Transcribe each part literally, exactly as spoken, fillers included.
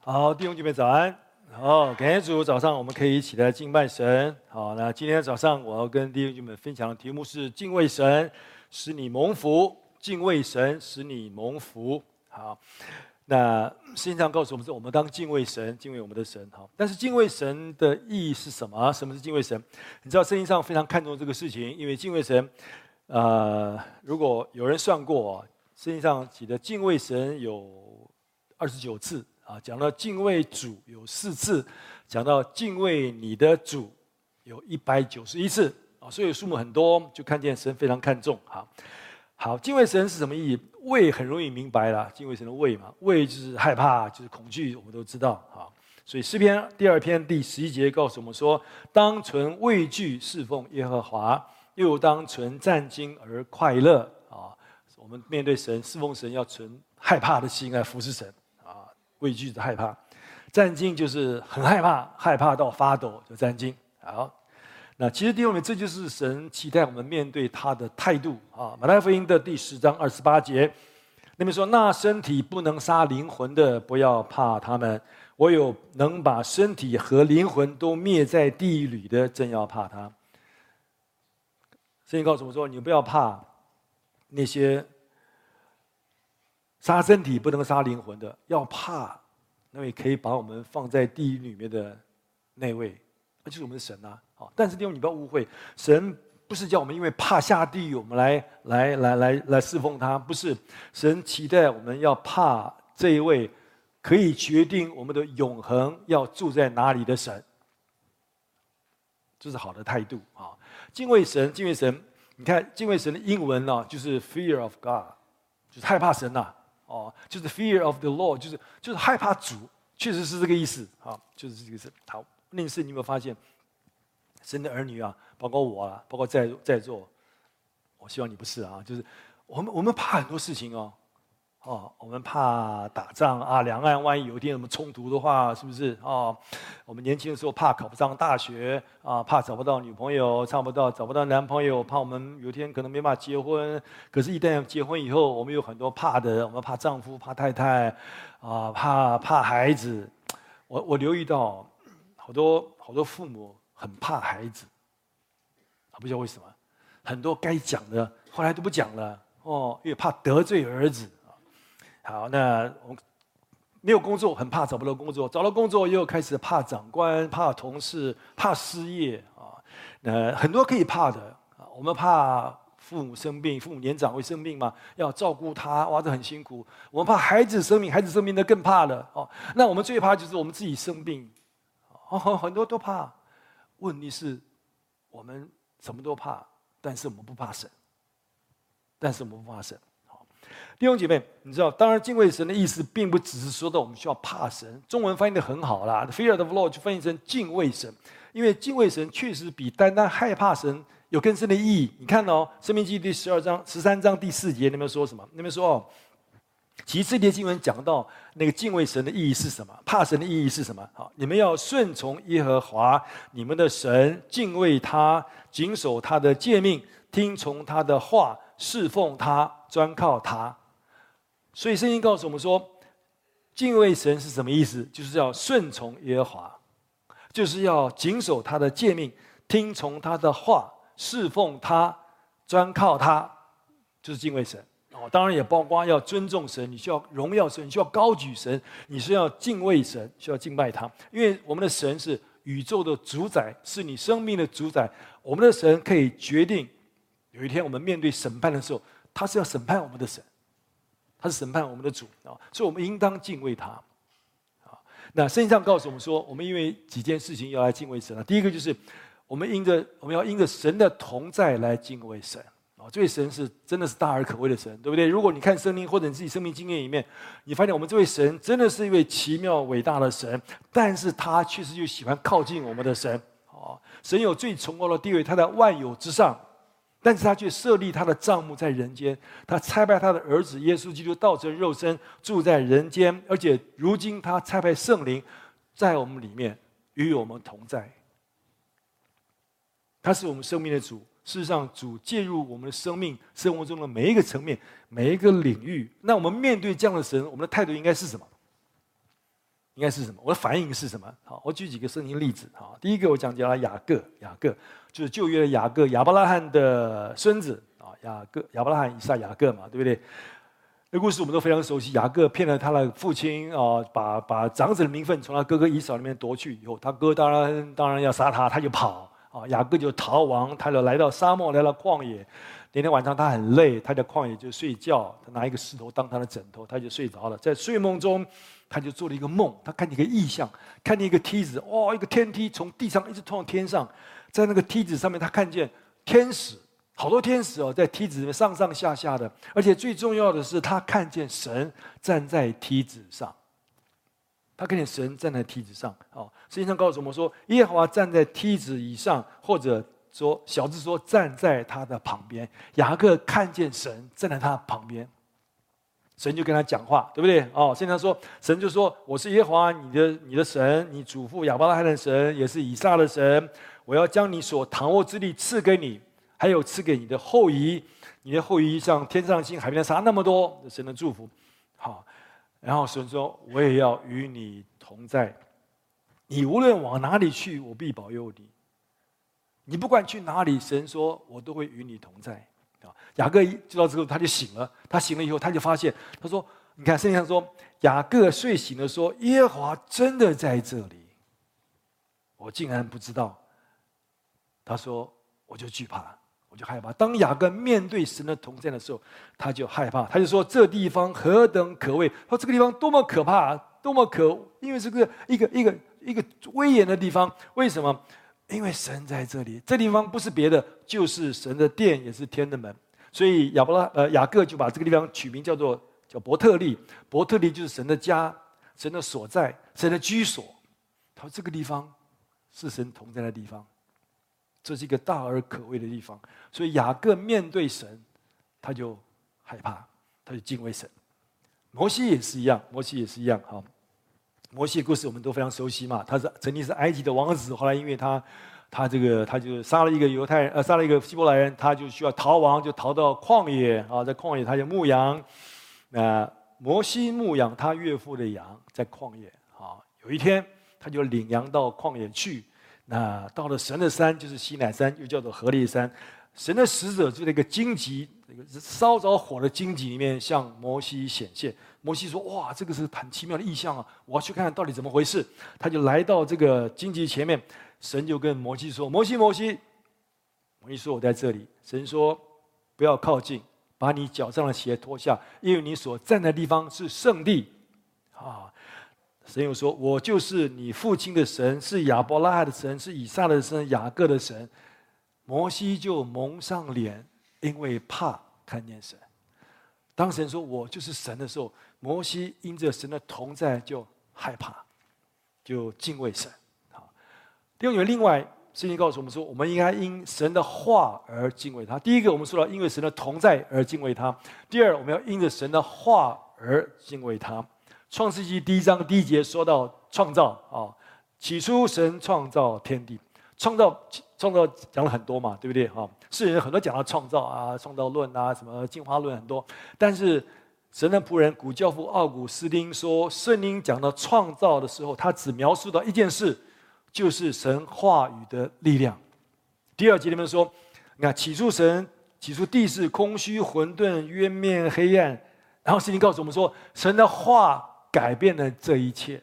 好，弟兄姐妹早安。好，感谢主，早上我们可以一起来敬拜神。好，那今天早上我要跟弟兄姐妹分享的题目是敬畏神，使你蒙福。敬畏神，使你蒙福。好，那圣经上告诉我们说，我们当敬畏神，敬畏我们的神。好，但是敬畏神的意义是什么？什么是敬畏神？你知道圣经上非常看重这个事情，因为敬畏神，呃，如果有人算过，圣经上写的敬畏神有二十九次。啊，讲到敬畏主有四次，讲到敬畏你的主有一百九十一次啊，所以数目很多，就看见神非常看重。好，好，敬畏神是什么意义？畏很容易明白了，敬畏神的畏嘛，畏就是害怕，就是恐惧，我们都知道啊。所以诗篇第二篇第十一节告诉我们说：当存畏惧侍奉耶和华，又当存战兢而快乐啊。我们面对神、侍奉神，要存害怕的心来服侍神。畏惧的害怕，战兢就是很害怕，害怕到发抖就战兢。好，那其实弟兄们，这就是神期待我们面对他的态度啊。马太福音的第十章二十八节，那边说：那身体不能杀灵魂的，不要怕他们；我有能把身体和灵魂都灭在地狱里的，真要怕他。圣经告诉我说，你不要怕那些杀身体不能杀灵魂的，要怕那位可以把我们放在地狱里面的那位，那就是我们的神啊！好，但是弟兄你不要误会，神不是叫我们因为怕下地狱，我们来来来来来侍奉他，不是。神期待我们要怕这一位可以决定我们的永恒要住在哪里的神，这是好的态度啊！敬畏神，敬畏神，你看敬畏神的英文呢、啊，就是 fear of God， 就是害怕神呐、啊。哦，就是 fear of the Lord， 就是就是害怕主，确实是这个意思。好，就是这个意思。好，另是你有没有发现，神的儿女啊，包括我啊，包括在在座，我希望你不是啊，就是我们我们怕很多事情哦，哦，我们怕打仗啊，两岸万一有一天什么冲突的话，是不是？哦，我们年轻的时候怕考不上大学啊，怕找不到女朋友，找不到找不到男朋友，怕我们有一天可能没办法结婚。可是，一旦结婚以后，我们有很多怕的，我们怕丈夫，怕太太，啊，怕怕孩子。我我留意到，好多好多父母很怕孩子，啊，不知道为什么，很多该讲的后来都不讲了哦，因为怕得罪儿子。好，那我们没有工作，很怕找不到工作；找到工作又开始怕长官、怕同事、怕失业啊。那很多可以怕的啊，我们怕父母生病，父母年长会生病嘛，要照顾他，哇，这很辛苦。我们怕孩子生病，孩子生病的更怕了哦。那我们最怕就是我们自己生病，哦，很多都怕。问题是，我们什么都怕，但是我们不怕神，但是我们不怕神。弟兄姐妹，你知道，当然敬畏神的意思，并不只是说到我们需要怕神。中文翻译的很好啦 ，fear of the Lord 就翻译成敬畏神，因为敬畏神确实比单单害怕神有更深的意义。你看哦，《申命记》第十二章、十三章第四节，那边说什么？那边说哦，其实这节经文讲到那个敬畏神的意义是什么？怕神的意义是什么？好，你们要顺从耶和华你们的神，敬畏他，谨守他的诫命，听从他的话，侍奉他，专靠他。所以圣经告诉我们说，敬畏神是什么意思？就是要顺从耶和华，就是要谨守他的诫命，听从他的话，侍奉他，专靠他，就是敬畏神。哦，当然也包括要尊重神，你需要荣耀神，你需要高举神，你是要敬畏神，需要敬拜他。因为我们的神是宇宙的主宰，是你生命的主宰。我们的神可以决定，有一天我们面对审判的时候，他是要审判我们的神。他是审判我们的主啊，所以我们应当敬畏他。啊，那圣经上告诉我们说，我们因为几件事情要来敬畏神啊。第一个就是我们因着我们要因着神的同在来敬畏神啊。这位神是真的是大而可畏的神，对不对？如果你看圣经或者你自己生命经验里面，你发现我们这位神真的是一位奇妙伟大的神，但是他确实就喜欢靠近我们的神啊。神有最崇高的地位，他在万有之上。但是他却设立他的帐幕在人间，他差派他的儿子耶稣基督道成肉身住在人间，而且如今他差派圣灵在我们里面与我们同在。他是我们生命的主，事实上主介入我们的生命生活中的每一个层面、每一个领域。那我们面对这样的神，我们的态度应该是什么？ 应该是什么？我的反应是什么？好，我举几个圣经例子。好，第一个我讲讲雅各，雅各就是旧约的雅各，亚伯拉罕的孙子啊，雅各、亚伯拉罕、以撒、雅各嘛，对不对？这故事我们都非常熟悉。雅各骗了他的父亲啊，把把长子的名分从他哥哥以扫那边夺去以后，他哥当然当然要杀他，他就跑啊，雅各就逃亡，他就来到沙漠，来到旷野。那天晚上他很累，他在旷野就睡觉，他拿一个石头当他的枕头，他就睡着了。在睡梦中，他就做了一个梦，他看见一个异象，看见一个梯子，哦，一个天梯从地上一直通到天上，在那个梯子上面，他看见天使。好多天使哦，在梯子里面上上下下的，而且最重要的是，他看见神站在梯子上。他看见神站在梯子上。哦，圣经上告诉我们说，耶和华站在梯子以上，或者说小字说站在他的旁边。雅各看见神站在他旁边，神就跟他讲话，对不对？哦，圣经上说，神就说：“我是耶和华你的你的神，你祖父亚伯拉罕的神，也是以撒的神。我要将你所躺卧之地赐给你。”还有赐给你的后裔，你的后裔像天上星、海边的沙那么多，神的祝福。好，然后神说：“我也要与你同在，你无论往哪里去，我必保佑你。你不管去哪里，神说我都会与你同在。”啊，雅各知道之后，他就醒了。他醒了以后，他就发现，他说：“你看圣经上说，雅各睡醒了，说耶和华真的在这里，我竟然不知道。”他说：“我就惧怕。”我就害怕。当雅各面对神的同在的时候，他就害怕。他就说：“这地方何等可畏！说这个地方多么可怕，多么可！因为这个一个一个一个威严的地方。为什么？因为神在这里。这地方不是别的，就是神的殿，也是天的门。所以亚伯拉呃雅各就把这个地方取名叫做叫伯特利。伯特利就是神的家，神的所在，神的居所。他说这个地方是神同在的地方。”这是一个大而可畏的地方，所以雅各面对神，他就害怕，他就敬畏神。摩西也是一样，摩西也是一样。哈，摩西的故事我们都非常熟悉嘛。他是曾经是埃及的王子，后来因为他，他这个他就杀了一个犹太人，呃，杀了一个希伯来人，他就需要逃亡，就逃到旷野啊，在旷野他就牧羊。那摩西牧养他岳父的羊，在旷野啊。有一天，他就领羊到旷野去。那到了神的山，就是西乃山，又叫做何烈山。神的使者就在一个荆棘，这个烧着火的荆棘里面向摩西显现。摩西说：“哇，这个是很奇妙的异象啊！我要去看看到底怎么回事。”他就来到这个荆棘前面，神就跟摩西说：“摩西，摩西。”摩西说：“我在这里。”神说：“不要靠近，把你脚上的鞋脱下，因为你所站的地方是圣地。”啊。神又说：“我就是你父亲的神，是亚伯拉罕的神，是以撒的神，雅各的神。”摩西就蒙上脸，因为怕看见神。当神说我就是神的时候，摩西因着神的同在就害怕，就敬畏神。好，第二点，另外圣经告诉我们说，我们应该因神的话而敬畏他。第一个，我们说到因为神的同在而敬畏他；第二，我们要因着神的话而敬畏他。创世纪第一章第一节说到创造啊，起初神创造天地，创造创造讲了很多嘛，对不对啊？世人很多讲到创造啊，创造论啊，什么进化论很多，但是神的仆人古教父奥古斯丁说，圣经讲到创造的时候，他只描述到一件事，就是神话语的力量。第二节里面说，你看起初神起初地是空虚混沌渊面黑暗，然后圣经告诉我们说，神的话改变了这一切。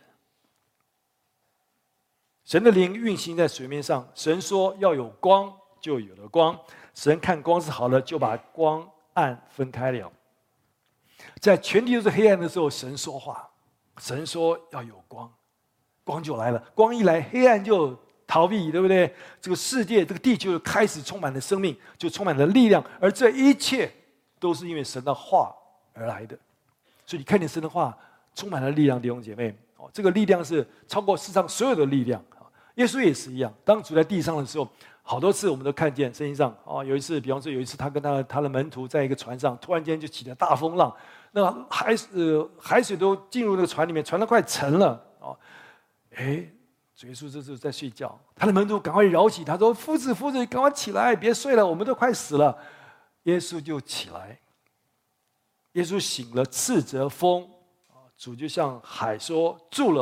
神的灵运行在水面上，神说要有光，就有了光。神看光是好的，就把光暗分开了。在全地都是黑暗的时候，神说话，神说要有光，光就来了。光一来，黑暗就逃避，对不对？这个世界，这个地球开始充满了生命，就充满了力量。而这一切都是因为神的话而来的。所以你看见神的话充满了力量，弟兄姐妹，哦，这个力量是超过世上所有的力量。耶稣也是一样，当主在地上的时候，好多次我们都看见圣经上哦，有一次，比方说有一次他跟他他的门徒在一个船上，突然间就起了大风浪，那海呃海水都进入那个船里面，船都快沉了哦。哎，主耶稣这时候在睡觉，他的门徒赶快摇起他说：“夫子，夫子，赶快起来，别睡了，我们都快死了。”耶稣就起来，耶稣醒了，斥责风，主就向海说：“住了吧，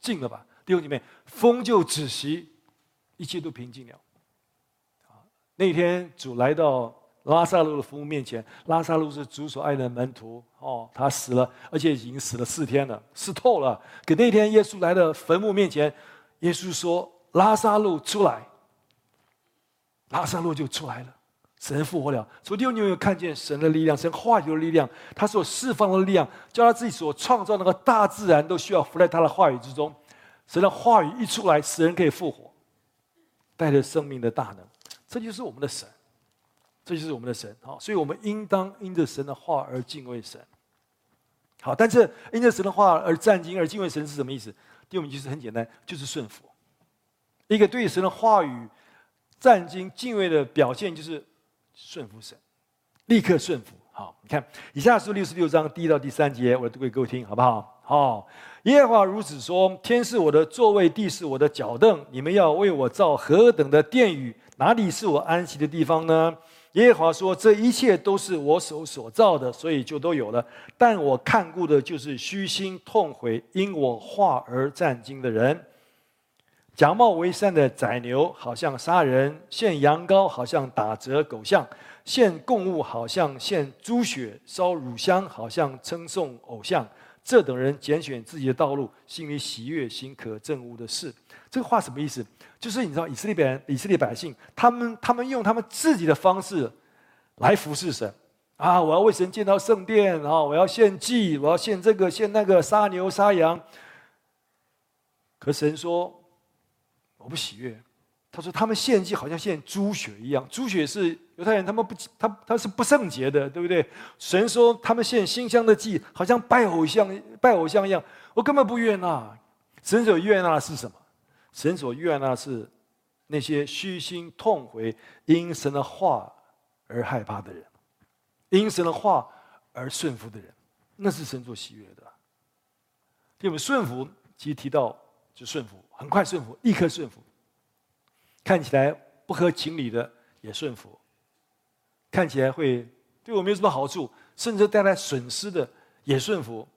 静了吧？弟兄姐妹，风就止息，一切都平静了。那天主来到拉撒路的坟墓面前，拉撒路是主所爱的门徒哦，他死了，而且已经死了四天了，死透了。可那天耶稣来到坟墓面前，耶稣说：“拉撒路出来。”拉撒路就出来了，神复活了。所以弟兄，你有没有看见神的力量？神话语的力量，他所释放的力量，叫他自己所创造那个大自然都需要服在他的话语之中。神的话语一出来，使人可以复活，带着生命的大能。这就是我们的神，这就是我们的神。好，所以我们应当因着神的话而敬畏神。好，但是因着神的话而战兢而敬畏神是什么意思？第五名就是很简单，就是顺服。一个对神的话语战兢敬畏的表现，就是顺服神，立刻顺服。好，你看以下书六十六章第一到第三节，我读给各位听，好不好？好，耶和华如此说：天是我的座位，地是我的脚凳，你们要为我造何等的殿宇？哪里是我安息的地方呢？耶和华说：这一切都是我手所造的，所以就都有了。但我看顾的就是虚心痛悔，因我话而战兢的人。假冒为善的宰牛，好像杀人；献羊羔，好像打折狗像；献供物，好像献猪血；烧乳香，好像称颂偶像。这等人拣选自己的道路，心里喜悦，行可憎恶的事。这个话什么意思？就是你知道以色列人、以色列百姓，他们他们用他们自己的方式来服侍神啊！我要为神建造圣殿啊！我要献祭，我要献这个献那个，杀牛杀羊。可神说：“我不喜悦。”他说：“他们献祭好像献猪血一样，猪血是犹太人他们不他他是不圣洁的，对不对？神说他们献馨香的祭，好像拜偶像拜偶像一样，我根本不悦纳。神所悦纳的是什么？神所悦纳的是那些虚心痛悔、因神的话而害怕的人，因神的话而顺服的人，那是神所喜悦的。因为顺服，其实提到就顺服，很快顺服，立刻顺服。看起来不合情理的也顺服，看起来会对我没有什么好处，甚至带来损失的也顺服，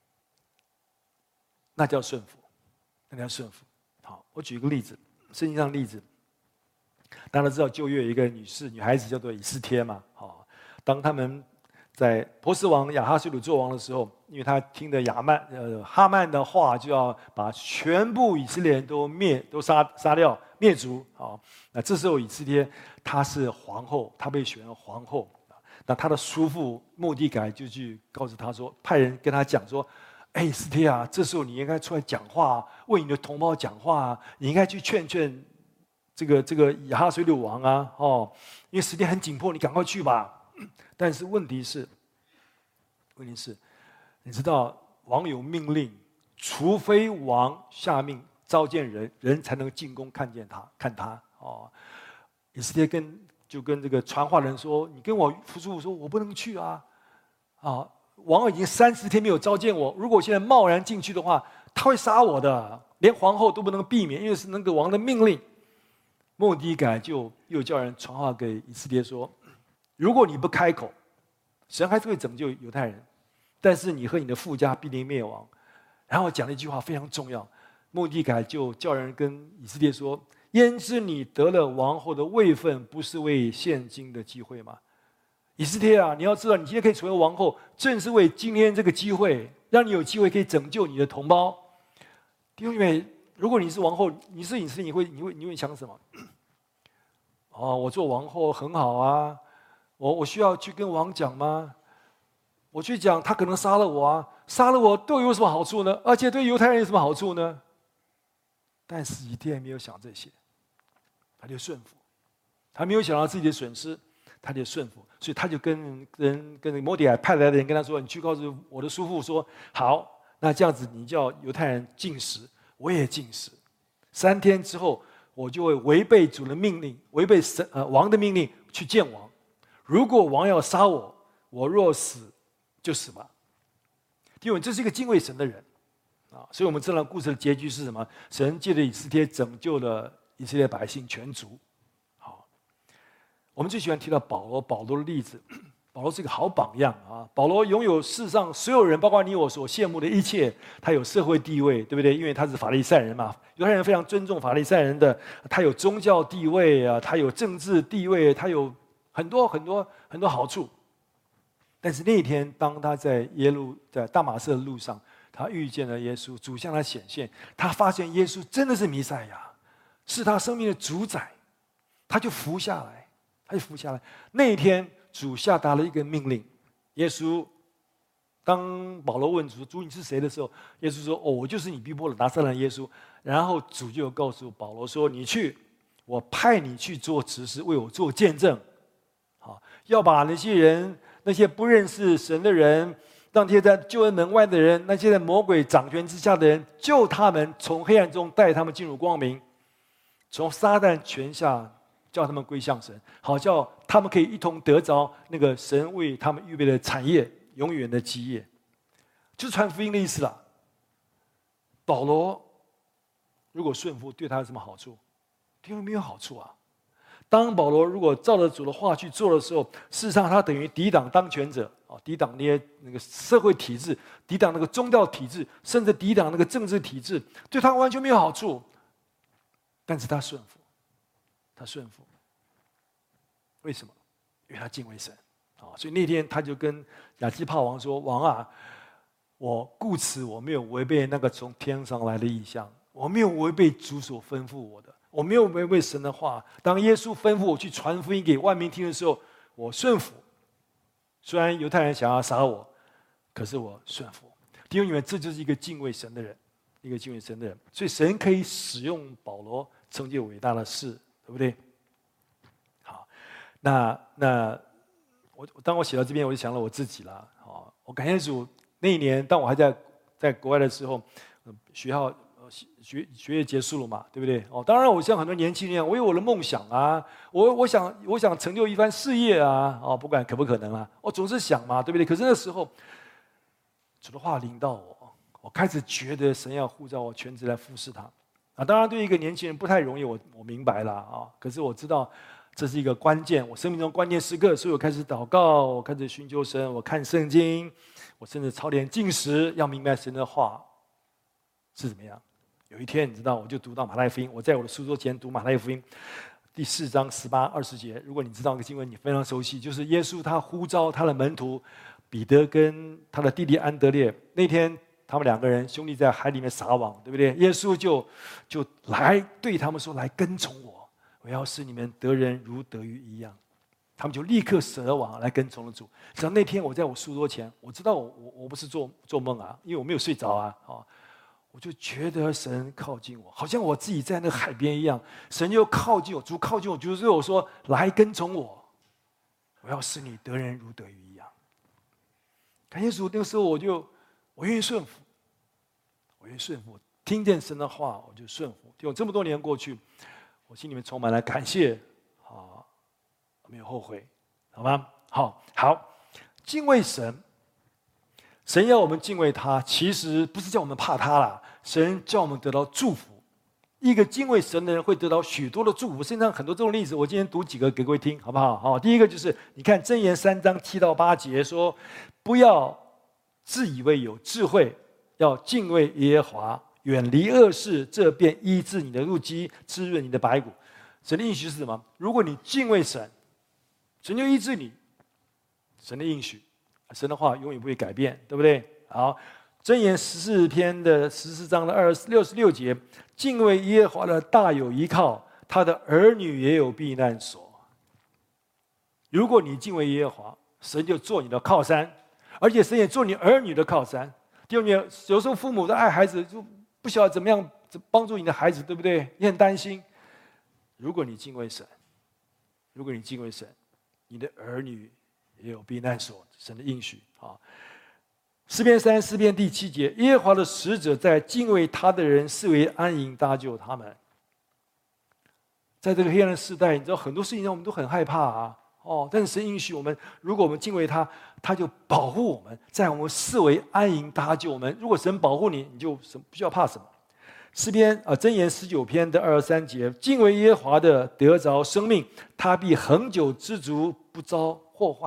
那叫顺服，那叫顺服。好，我举一个例子，圣经上的例子，大家都知道旧约有一个女士、女孩子叫做以斯帖嘛。好，当他们在波斯王亚哈随鲁做王的时候，因为他听的亚曼呃哈曼的话，就要把全部以色列人都灭、都杀杀掉。灭族。好，那这时候以斯帖她是皇后，她被选为皇后。那她的叔父末底改就去告诉她说，派人跟她讲说：“哎，以斯帖啊，这时候你应该出来讲话，为你的同胞讲话，你应该去劝劝这个这个亚哈随鲁王啊，哦，因为时间很紧迫，你赶快去吧。”但是问题是，问题是，你知道王有命令，除非王下命召见人，人才能进宫看见他，看他。哦，以斯帖跟就跟这个传话人说：“你跟我叔父说，我不能去啊！啊，王已经三十天没有召见我，如果我现在贸然进去的话，他会杀我的，连皇后都不能避免，因为是那个王的命令。”末底改就又叫人传话给以斯帖说：“如果你不开口，神还是会拯救犹太人，但是你和你的父家必定灭亡。”然后讲了一句话非常重要，末底改就叫人跟以斯帖说：“焉知你得了王后的位分，不是为现今的机会吗？以斯帖啊，你要知道，你今天可以成为王后，正是为今天这个机会，让你有机会可以拯救你的同胞。”弟兄姐妹，如果你是王后，你是以斯帖，你会你会你会想什么？哦，我做王后很好啊，我我需要去跟王讲吗？我去讲，他可能杀了我啊，杀了我对我有什么好处呢？而且对犹太人有什么好处呢？但是以斯帖没有想这些，他就顺服，他没有想到自己的损失，他就顺服，所以他就跟跟跟末底改派来的人跟他说：“你去告诉我的叔父说，好，那这样子你叫犹太人禁食，我也禁食，三天之后，我就会违背主的命令，违背神呃王的命令去见王。如果王要杀我，我若死，就死吧。”因为这是一个敬畏神的人啊，所以我们知道故事的结局是什么？神借着以斯帖拯救了以色列百姓全族。好，我们最喜欢提到保罗，保罗的例子。 保罗是一个好榜样啊！保罗拥有世上所有人，包括你我所羡慕的一切。他有社会地位，对不对？因为他是法利赛人嘛，犹太人非常尊重法利赛人的。他有宗教地位啊，他有政治地位，他有很多很多很多好处。但是那一天，当他在耶路在大马色的路上，他遇见了耶稣，主向他显现，他发现耶稣真的是弥赛亚，是他生命的主宰，他就服下来，他就服下来。那一天，主下达了一个命令，耶稣当保罗问主：“主，你是谁？”的时候，耶稣说：“哦，我就是你逼迫的拿撒勒耶稣。”然后主就告诉保罗说：“你去，我派你去做执事，为我做见证。好，要把那些人。”那些不认识神的人，那些在救恩门外的人，那些在魔鬼掌权之下的人，救他们从黑暗中带他们进入光明，从撒旦权下叫他们归向神，好叫他们可以一同得着那个神为他们预备的产业，永远的基业，就是传福音的意思啦。保罗如果顺服，对他有什么好处？对他没有好处啊。当保罗如果照着主的话去做的时候，事实上他等于抵挡当权者啊，抵挡那些那个社会体制，抵挡那个宗教体制，甚至抵挡那个政治体制，对他完全没有好处。但是他顺服，他顺服，为什么？因为他敬畏神啊，所以那天他就跟亚基帕王说：“王啊，我故此我没有违背那个从天上来的异象，我没有违背主所吩咐我的。”我没有违背神的话。当耶稣吩咐我去传福音给万民听的时候，我顺服。虽然犹太人想要杀我，可是我顺服。弟兄姊妹，这就是一个敬畏神的人，一个敬畏神的人。所以神可以使用保罗成就伟大的事，对不对？好，那那我当我写到这边，我就想了我自己了。好，我感谢主，那一年当我还在在国外的时候，学校。学学业结束了嘛，对不对？哦，当然，我像很多年轻人一样，我有我的梦想啊，我我想我想成就一番事业啊，哦，不管可不可能啊，我总是想嘛，对不对？可是那时候，主的话临到我，我开始觉得神要呼召我全职来服侍他啊。当然，对一个年轻人不太容易，我我明白了啊。可是我知道这是一个关键，我生命中关键时刻，所以我开始祷告，我开始寻求神，我看圣经，我甚至操练禁食，要明白神的话是怎么样。有一天，你知道，我就读到马太福音。我在我的书桌前读马太福音第四章十八、二十节。如果你知道这个经文，你非常熟悉，就是耶稣他呼召他的门徒彼得跟他的弟弟安德烈。那天他们两个人兄弟在海里面撒网，对不对？耶稣就就来对他们说：“来跟从我，我要使你们得人如得鱼一样。”他们就立刻舍了网来跟从了主。直到那天，我在我书桌前，我知道我我我不是做做梦啊，因为我没有睡着啊，啊。我就觉得神靠近我，好像我自己在那个海边一样。神就靠近我，主靠近我，主对我说：“来跟从我，我要使你得人如得鱼一样。”感谢主，那个时候我就我愿意顺服，我愿意顺服，听见神的话我就顺服。有这么多年过去，我心里面充满了感谢啊，没有后悔，好吗？好，好，敬畏神。神要我们敬畏他，其实不是叫我们怕他啦，神叫我们得到祝福。一个敬畏神的人会得到许多的祝福，身上很多这种例子，我今天读几个给各位听，好不好？好，第一个就是你看箴言三章七到八节说，不要自以为有智慧，要敬畏耶和华，远离恶事，这便医治你的路基，滋润你的白骨。神的应许是什么？如果你敬畏神，神就医治你。神的应许。神的话永远不会改变，对不对？好，箴言十四篇的十四章的二六十六节，敬畏耶和华的大有依靠，他的儿女也有避难所。如果你敬畏耶和华，神就做你的靠山，而且神也做你儿女的靠山。第二点，有时候父母在爱孩子，就不晓得怎么样帮助你的孩子，对不对？你很担心。如果你敬畏神，如果你敬畏神，你的儿女也有避难所，神的应许啊。诗篇三诗篇第七节，耶和华的使者在敬畏他的人视为安营搭救他们。在这个黑暗的时代，你知道很多事情让我们都很害怕啊。哦，但是神应许我们，如果我们敬畏他，他就保护我们，在我们视为安营搭救我们。如果神保护你，你就不需要怕什么。诗篇啊，箴言十九篇的二十三节，敬畏耶和华的得着生命，他必恒久知足，不遭祸患。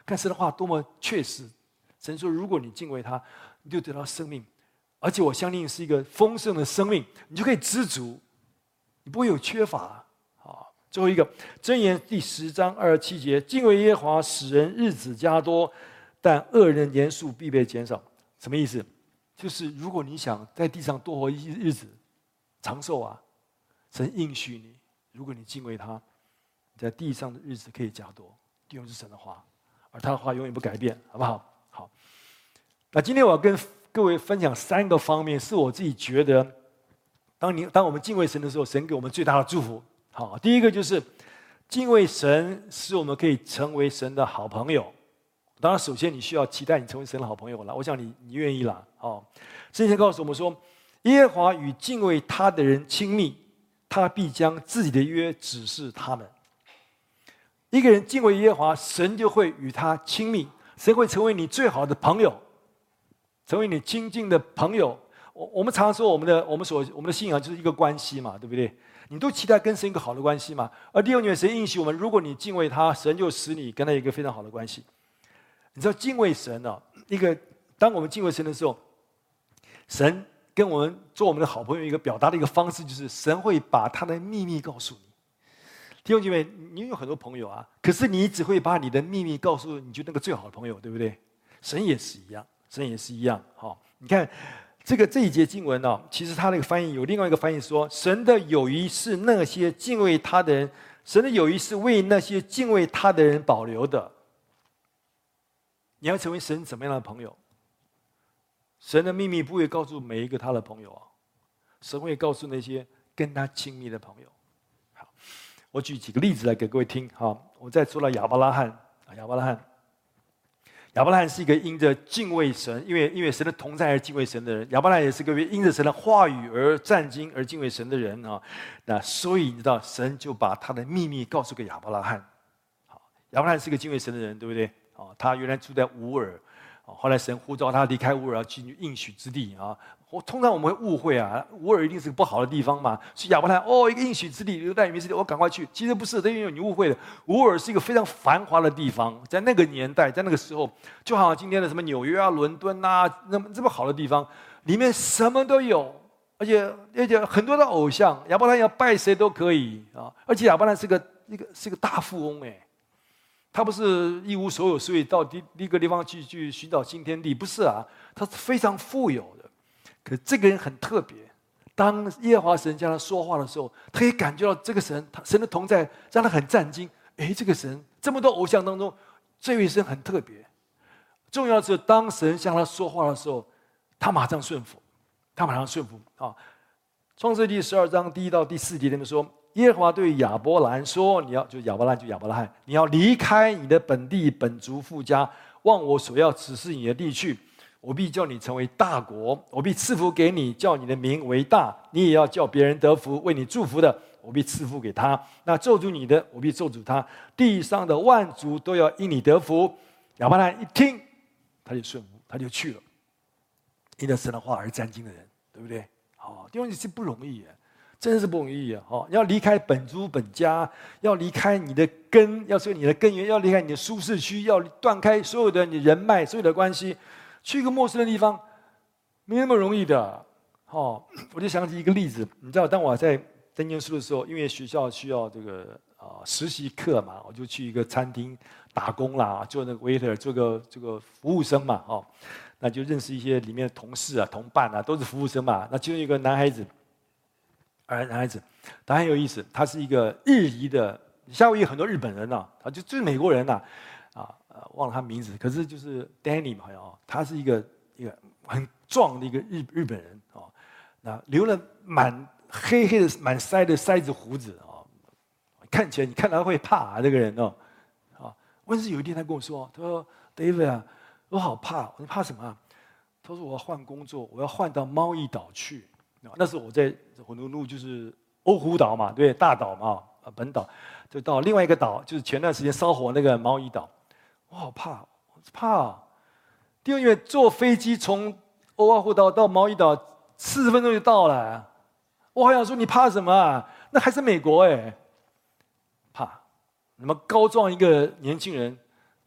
看神的话多么确实。神说，如果你敬畏他，你就得到生命，而且我相信是一个丰盛的生命，你就可以知足，你不会有缺乏。好，最后一个箴言第十章二十七节，敬畏耶和华使人日子加多，但恶人年数必被减少。什么意思？就是如果你想在地上多活一日子，长寿啊，神应许你，如果你敬畏他，你在地上的日子可以加多。弟兄是神的话，而他的话永远不改变，好不好？好，那今天我要跟各位分享三个方面，是我自己觉得，当你当我们敬畏神的时候，神给我们最大的祝福。好，第一个就是敬畏神，使我们可以成为神的好朋友。当然，首先你需要期待你成为神的好朋友了。我想你你愿意啦。哦，圣经告诉我们说，耶和华与敬畏他的人亲密，他必将自己的约指示他们。一个人敬畏耶和华，神就会与他亲密，神会成为你最好的朋友，成为你亲近的朋友。我我们常常说，我们的我们所我们的信仰就是一个关系嘛，对不对？你都期待跟神一个好的关系嘛。而第二点，神应许我们，如果你敬畏他，神就使你跟他有一个非常好的关系。你知道敬畏神啊，一个当我们敬畏神的时候，神跟我们做我们的好朋友，一个表达的一个方式，就是神会把他的秘密告诉你。弟兄姐妹，你有很多朋友啊，可是你只会把你的秘密告诉你就那个最好的朋友，对不对？神也是一样，神也是一样。好，你看这个这一节经文啊，其实它那个翻译有另外一个翻译说，神的友谊是那些敬畏他的人，神的友谊是为那些敬畏他的人保留的。你要成为神怎么样的朋友？神的秘密不会告诉每一个他的朋友啊，神会告诉那些跟他亲密的朋友。好，我举几个例子来给各位听。好，我再说到亚伯拉罕啊，亚伯拉罕，亚伯拉罕是一个因着敬畏神，因为因为神的同在而敬畏神的人。亚伯拉罕也是个因着神的话语而战兢而敬畏神的人啊。那所以你知道，神就把他的秘密告诉给亚伯拉罕。好，亚伯拉罕是个敬畏神的人，对不对？哦，他原来住在乌尔，哦，后来神呼召他离开乌尔，要进入应许之地啊。我通常我们会误会啊，乌尔一定是个不好的地方嘛。所以亚伯拉罕哦，一个应许之地，留在里面之地，我赶快去。其实不是，这因为你误会了。乌尔是一个非常繁华的地方，在那个年代，在那个时候，就好像今天的什么纽约啊、伦敦啊，那么这么好的地方，里面什么都有，而且而且很多的偶像，亚伯拉罕要拜谁都可以啊。而且亚伯拉罕是个一个是个大富翁哎。他不是一无所有，所以到第一个地方去去寻找新天地，不是啊，他是非常富有的。可这个人很特别，当耶和华神向他说话的时候，他也感觉到这个神，神的同在让他很战惊。哎，这个神这么多偶像当中，这位神很特别。重要的是，当神向他说话的时候，他马上顺服，他马上顺服啊。创世记十二章第一到第四节里面说，耶和华对亚伯兰说：“你要就亚伯兰就亚伯拉罕，你要离开你的本地本族父家，往我所要指示你的地去。我必叫你成为大国，我必赐福给你，叫你的名为大。你也要叫别人得福，为你祝福的，我必赐福给他；那咒诅你的，我必咒诅他。地上的万族都要因你得福。”亚伯拉罕一听，他就顺服，他就去了。因着神的话而战兢的人，对不对？好，弟兄，这不容易耶。真是不容易啊！哦，要离开本族本家，要离开你的根，要说你的根源，要离开你的舒适区，要断开所有的你人脉、所有的关系，去一个陌生的地方，没那么容易的。哦，我就想起一个例子，你知道，当我在在念书的时候，因为学校需要这个啊、呃、实习课嘛，我就去一个餐厅打工啦，做那个 waiter， 做个这个服务生嘛，哦，那就认识一些里面的同事啊、同伴啊，都是服务生嘛。那其中一个男孩子。而男孩子，他很有意思，他是一个日裔的，夏威夷很多日本人呐、啊，他就就是美国人呐、啊，啊，忘了他名字，可是就是 Danny 嘛，好像啊，他是一个一个很壮的一个日日本人啊，那留了满黑黑的满腮的腮子胡子啊，看起来你看他会怕啊，这个人哦，啊，但是有一天他跟我说，他说 David 啊，我好怕，我说怕什么、啊？他说我要换工作，我要换到猫屿岛去。那时候我在火奴路，就是欧胡岛嘛，对，大岛嘛，啊，本岛，就到另外一个岛，就是前段时间烧火那个毛伊岛，我好怕，我怕、啊。第二，因为坐飞机从欧阿胡岛到毛伊岛四十分钟就到了，我好想说你怕什么啊？那还是美国哎，怕。那么高壮一个年轻人，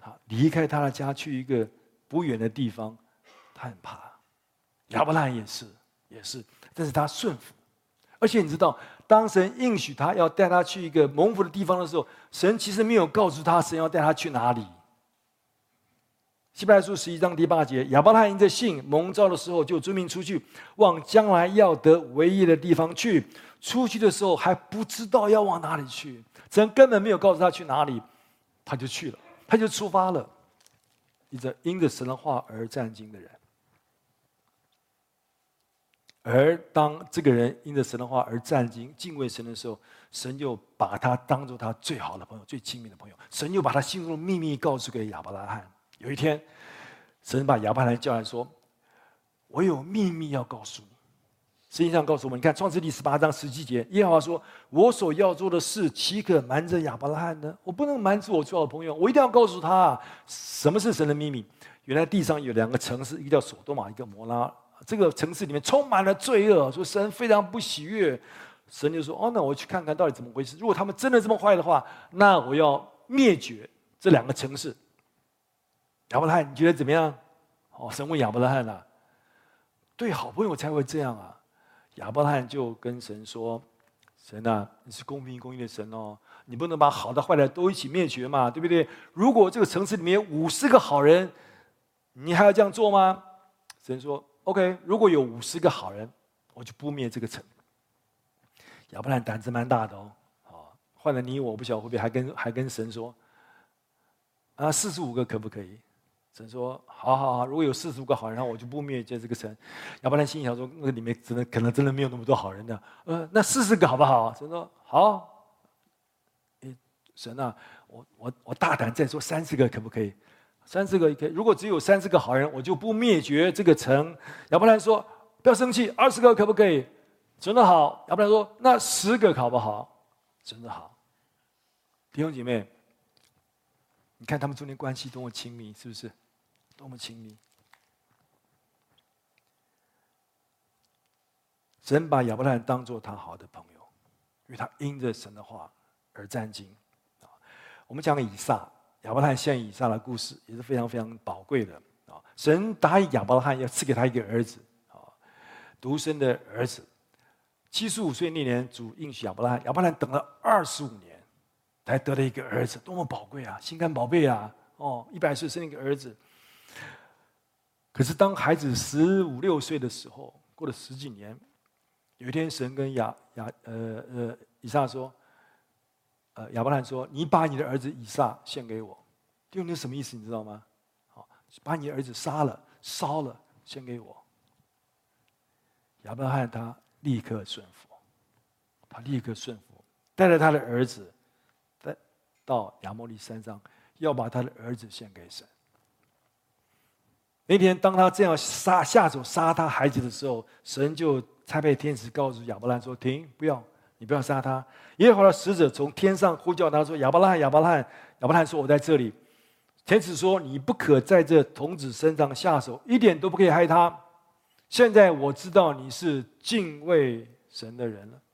他离开他的家去一个不远的地方，他很怕。亚伯拉罕也是，也是，但是他顺服。而且你知道，当神应许他要带他去一个蒙福的地方的时候，神其实没有告诉他神要带他去哪里。希伯来书十一章第八节，亚伯拉罕因着信蒙召的时候，就遵命出去，往将来要得为业的地方去。出去的时候还不知道要往哪里去，神根本没有告诉他去哪里，他就去了，他就出发了。一个因着神的话而战兢的人。而当这个人因着神的话而战兢、敬畏神的时候，神就把他当作他最好的朋友、最亲密的朋友。神就把他心中的秘密告诉给亚伯拉罕。有一天，神把亚伯拉罕叫来说：“我有秘密要告诉你。”圣经上告诉我们，你看创世记十八章十七节，耶和华说：“我所要做的事，岂可瞒着亚伯拉罕呢？我不能瞒住我最好的朋友，我一定要告诉他什么是神的秘密。原来地上有两个城市，一个叫索多玛，一个摩拉。这个城市里面充满了罪恶，说神非常不喜悦。神就说：哦，那我去看看到底怎么回事。如果他们真的这么坏的话，那我要灭绝这两个城市。”亚伯拉罕，你觉得怎么样？哦，神问亚伯拉罕啊，对好朋友才会这样啊。亚伯拉罕就跟神说：“神啊，你是公平公义的神哦，你不能把好的坏的都一起灭绝嘛，对不对？如果这个城市里面有五十个好人，你还要这样做吗？”神说 ：“OK， 如果有五十个好人，我就不灭这个城。”亚伯拉罕胆子蛮大的哦，好，换了你我不晓得会不会还跟还跟神说：“啊，四十五个可不可以？”神说：“好好好，如果有四十五个好人，然后我就不灭绝这个城。”亚伯拉罕心想说：“那个里面真的可能真的没有那么多好人的，呃，那四十个好不好？”神说：“好。”诶，神啊，我我我大胆再说三十个可不可以？三十个也可以。如果只有三十个好人，我就不灭绝这个城。亚伯拉罕说：“不要生气，二十个可不可以？”神说：“好。”亚伯拉罕说：“那十个好不好？”神说：“好。”弟兄姐妹，你看他们中间关系多么亲密，是不是？多么亲密！神把亚伯拉罕当作他好的朋友，因为他因着神的话而战兢。我们讲以撒，亚伯拉罕献以撒的故事也是非常非常宝贵的。神答应亚伯拉罕要赐给他一个儿子，独生的儿子。七十五岁那年，主应许亚伯拉罕，亚伯拉罕等了二十五年，才得了一个儿子，多么宝贵啊，心肝宝贝啊！哦，一百岁生一个儿子。可是当孩子十五六岁的时候，过了十几年，有一天神跟亚亚呃呃以撒说，呃亚伯拉罕说：“你把你的儿子以撒献给我。”弟兄，那什么意思？你知道吗？好，把你的儿子杀了、烧了，献给我。亚伯拉罕他立刻顺服，他立刻顺服，带着他的儿子，带到亚摩利山上，要把他的儿子献给神。那天，当他这样杀下手杀他孩子的时候，神就差派天使告诉亚伯拉罕说：“停，不要，你不要杀他。”耶和华的使者从天上呼叫他说：“亚伯拉罕，亚伯拉罕！”亚伯拉罕说：“我在这里。”天使说：“你不可在这童子身上下手，一点都不可以害他。现在我知道你是敬畏神的人了。”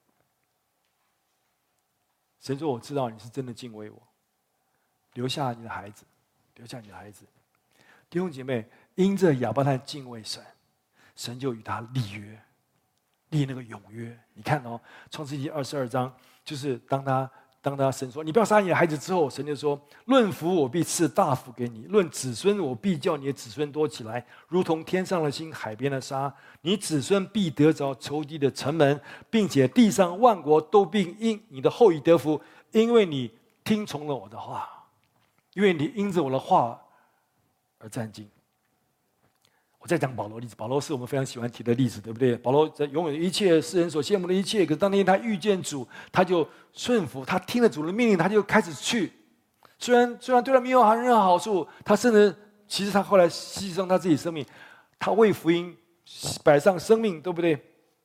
神说：“我知道你是真的敬畏我，留下你的孩子，留下你的孩子。”弟兄姐妹，因着亚伯拉罕敬畏神，神就与他立约，立那个永约。你看哦，创世纪二十二章，就是当他当他神说：“你不要杀你的孩子”之后，神就说：“论福我必赐大福给你，论子孙我必叫你的子孙多起来，如同天上的星、海边的沙。你子孙必得着仇敌的城门，并且地上万国都必因你的后裔得福，因为你听从了我的话，因为你因着我的话而战兢。”我再讲保罗例子，保罗是我们非常喜欢提的例子，对不对？保罗在拥有一切世人所羡慕的一切，可是当天他遇见主，他就顺服，他听了主的命令，他就开始去。虽然虽然对他没有任何好处，他甚至其实他后来牺牲他自己生命，他为福音摆上生命，对不对？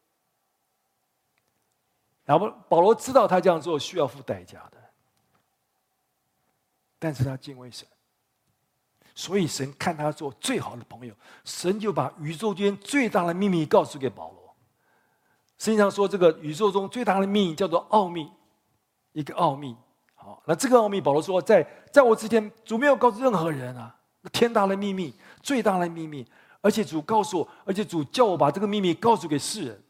然后保罗知道他这样做需要付代价的，但是他敬畏神。所以神看他做最好的朋友，神就把宇宙间最大的秘密告诉给保罗。圣经上说，这个宇宙中最大的秘密叫做奥秘，一个奥秘。 好，那这个奥秘，保罗说，在在我之前，主没有告诉任何人啊，天大的秘密，最大的秘密，而且主告诉我，而且主叫我把这个秘密告诉给世人。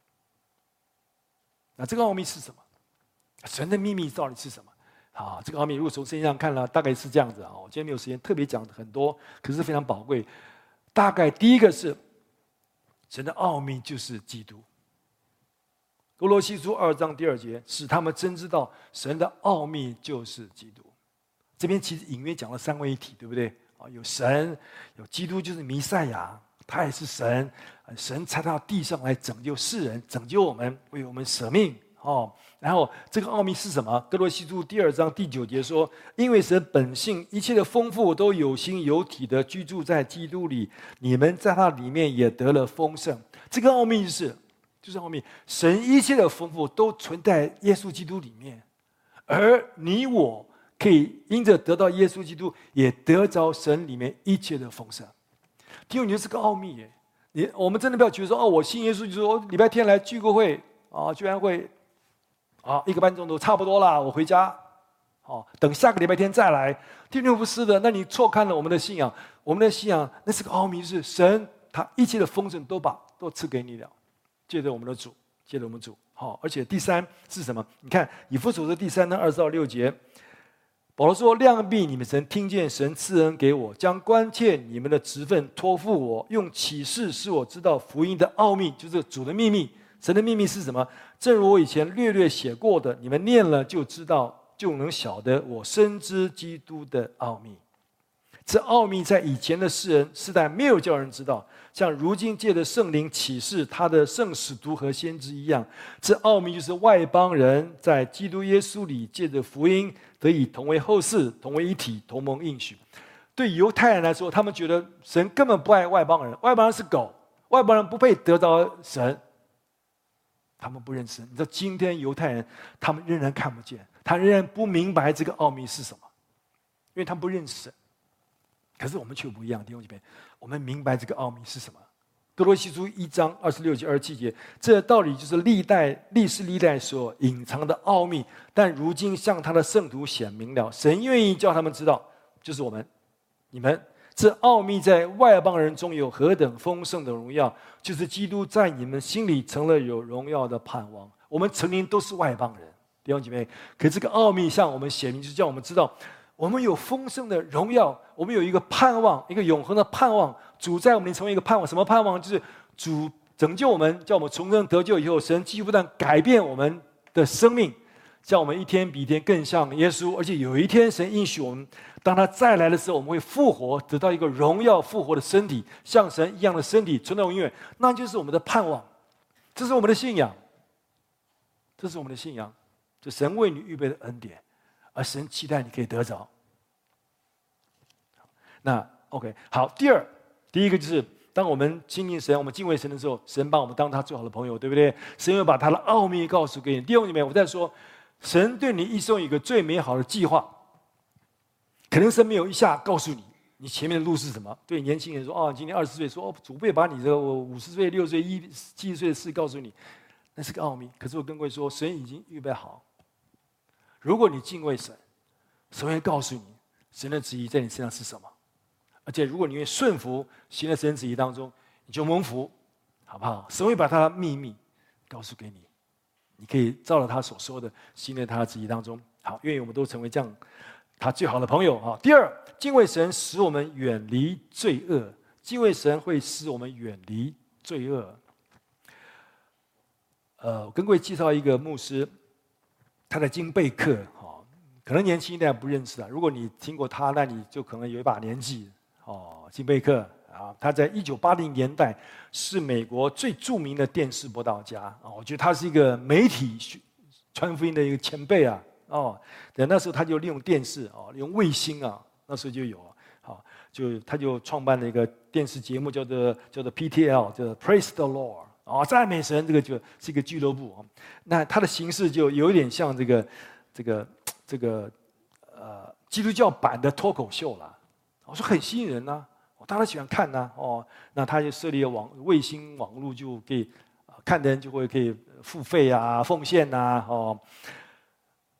那这个奥秘是什么？神的秘密到底是什么？啊，这个奥秘如果从圣经上看呢，大概是这样子啊。我今天没有时间特别讲很多，可是非常宝贵。大概第一个是，神的奥秘就是基督。哥罗西书二章第二节，使他们真知道神的奥秘就是基督。这边其实隐约讲了三位一体，对不对？啊，有神，有基督，就是弥赛亚，他也是神，神才到地上来拯救世人，拯救我们，为我们舍命。哦，然后这个奥秘是什么？哥罗西书第二章第九节说：“因为神本性一切的丰富都有形有体的居住在基督里，你们在他里面也得了丰盛。”这个奥秘就是。就是奥秘，神一切的丰富都存在耶稣基督里面，而你我可以因着得到耶稣基督，也得着神里面一切的丰盛。弟兄，你是个奥秘耶！你我们真的不要觉得说哦，我信耶稣，就说礼拜天来聚个会啊，聚完会啊，一个半钟头差不多啦，我回家，哦，等下个礼拜天再来。弟兄，不是的，那你错看了我们的信仰。我们的信仰那是个奥秘，是神他一切的丰盛都把都赐给你了。借着我们的主，借着我们主，好，而且第三是什么？你看以弗所书第三章二十到六节，保罗说：“量必你们曾听见神赐恩给我，将关切你们的职分托付我，用启示使我知道福音的奥秘，就是主的秘密。神的秘密是什么？正如我以前略略写过的，你们念了就知道，就能晓得我深知基督的奥秘。这奥秘在以前的世人世代没有叫人知道。”像如今借着圣灵启示他的圣使徒和先知一样，这奥秘就是外邦人在基督耶稣里借着福音得以同为后嗣，同为一体，同蒙应许。对犹太人来说，他们觉得神根本不爱外邦人，外邦人是狗，外邦人不配得着神，他们不认识。你知道今天犹太人他们仍然看不见，他仍然不明白这个奥秘是什么，因为他们不认识神。可是我们却不一样，弟兄姐妹，我们明白这个奥秘是什么。哥罗西书一章二十六节、二十七节，这道理就是历代、历世历代所隐藏的奥秘，但如今向他的圣徒显明了。神愿意叫他们知道，就是我们、你们，这奥秘在外邦人中有何等丰盛的荣耀，就是基督在你们心里成了有荣耀的盼望。我们曾经都是外邦人，弟兄姐妹，可这个奥秘向我们显明，就是叫我们知道。我们有丰盛的荣耀，我们有一个盼望，一个永恒的盼望。主在我们里成为一个盼望，什么盼望？就是主拯救我们，叫我们重生得救以后，神继续不断改变我们的生命，叫我们一天比一天更像耶稣。而且有一天，神应许我们，当他再来的时候，我们会复活，得到一个荣耀复活的身体，像神一样的身体，存到永远。那就是我们的盼望，这是我们的信仰，这是我们的信仰，这神为你预备的恩典。而神期待你可以得着。那 OK， 好，第二，第一个就是当我们亲近神，我们敬畏神的时候，神把我们当他最好的朋友，对不对？神会把他的奥秘告诉给你。弟兄姐妹，我在说，神对你一生有一个最美好的计划，可能神没有一下告诉你，你前面的路是什么。对年轻人说，哦，今年二十岁，说哦，主会把你这个五十岁、六十岁、一七十岁的事告诉你，那是个奥秘。可是我跟各位说，神已经预备好。如果你敬畏神，神会告诉你神的旨意在你身上是什么，而且如果你愿意顺服行在神的旨意当中，你就蒙福，好不好？神会把他的秘密告诉给你，你可以照着他所说的行在他的旨意当中。好，愿意我们都成为这样他最好的朋友。好，第二，敬畏神使我们远离罪恶，敬畏神会使我们远离罪恶。呃，我跟各位介绍一个牧师。他的金贝克，哦，可能年轻一代不认识啊。如果你听过他，那你就可能有一把年纪哦。金贝克啊，他在一九八零年代是美国最著名的电视播道家啊。我觉得他是一个媒体传福音的一个前辈啊。哦，对，那时候他就利用电视哦，利用卫星啊，那时候就有好，就他就创办了一个电视节目，叫做叫做 P T L， 叫做 Praise the Lord。哦，赞美神，这个就是一个俱乐部啊。那它的形式就有一点像这个、这个、这个呃基督教版的脱口秀啦。我说很吸引人呐、啊，大家喜欢看呐、啊。哦，那他就设立了网卫星网络，就可以看的人就会可以付费啊、奉献呐、啊。哦，